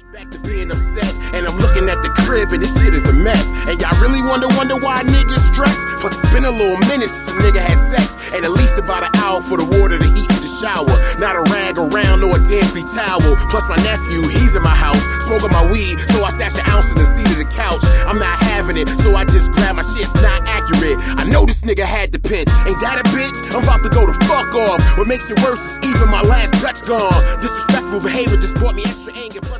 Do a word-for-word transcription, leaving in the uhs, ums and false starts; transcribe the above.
Back to being upset, and I'm looking at the crib, and this shit is a mess. And y'all really wonder, wonder why niggas stress? Plus it's been a little minute since a nigga had sex, and at least about an hour for the water, the heat for the shower. Not a rag around or a damn free towel. Plus my nephew, he's in my house, smoking my weed, so I stash an ounce in the seat of the couch. I'm not having it, so I just grab my shit's not accurate. I know this nigga had the pinch. Ain't that a bitch? I'm about to go the fuck off. What makes it worse is even my last Dutch gone. Disrespectful behavior just brought me extra anger. Plus